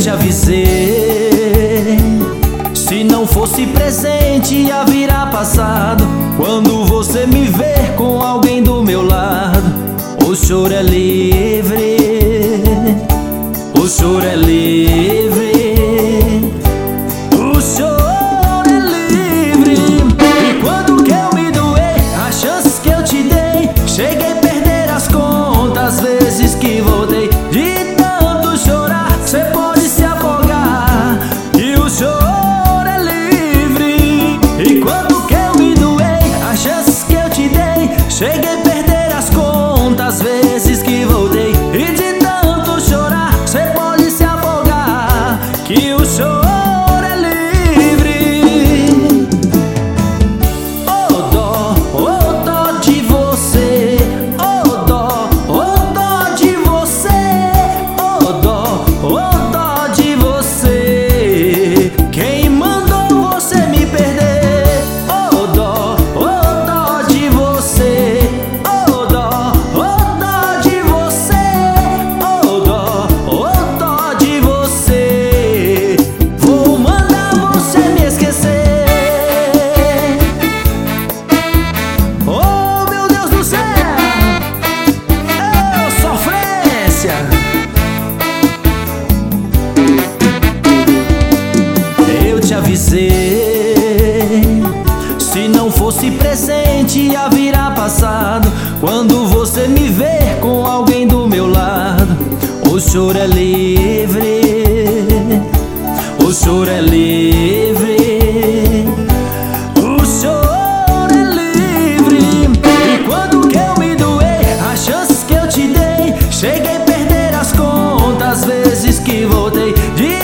te avisei, se não fosse presente ia virar passado. Quando você me ver com alguém do meu lado, o choro é livre, o choro é livre, o choro é livre. E quando que eu me doei, as chances que eu te dei, cheguei a perder as contas, vezes que voltei. De tanto chorar, cê pode se afogar, e o choro é livre. E quando que eu me doei, as chances que eu te dei, cheguei a perder as contas, vezes que voltei. E de tanto chorar, cê pode se afogar, que o choro é livre. Oh dó de você, oh dó de você, oh dó de você. Quem mandou você me perder? Oh dó de você, oh dó de você, oh dó de você. Vou mandar você me esquecer. Oh, meu Deus do céu, oh, sofrência. Eu te avisei, se não fosse presente ia virar passado. Quando você me ver com alguém do meu lado, o choro é livre, o choro é livre, o choro é livre. E quando que eu me doei, as chances que eu te dei, cheguei a perder as contas, vezes que voltei. De